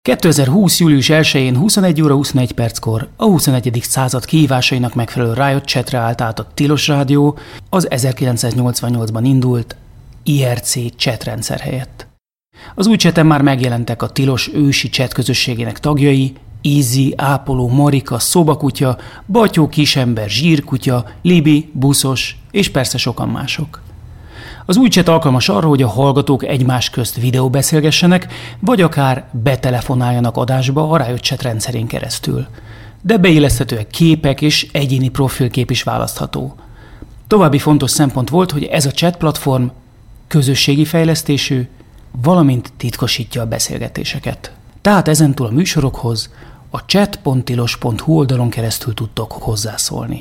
2020. július 1-én 21 óra 21 perckor a 21. század kihívásainak megfelelő Riot Chatre állt át a Tilos Rádió az 1988-ban indult IRC chatrendszer helyett. Az új chaten már megjelentek a Tilos ősi chat közösségének tagjai, Easy, Ápoló, Marika, Szobakutya, Batyó, Kisember, Zsírkutya, Libi, Buszos és persze sokan mások. Az új chat alkalmas arra, hogy a hallgatók egymás közt videóbeszélgessenek, vagy akár betelefonáljanak adásba a Riot Chat rendszerén keresztül. De beilleszthetőek képek és egyéni profilkép is választható. További fontos szempont volt, hogy ez a chat platform közösségi fejlesztésű, valamint titkosítja a beszélgetéseket. Tehát ezentúl a műsorokhoz a chat.tilos.hu oldalon keresztül tudtok hozzászólni.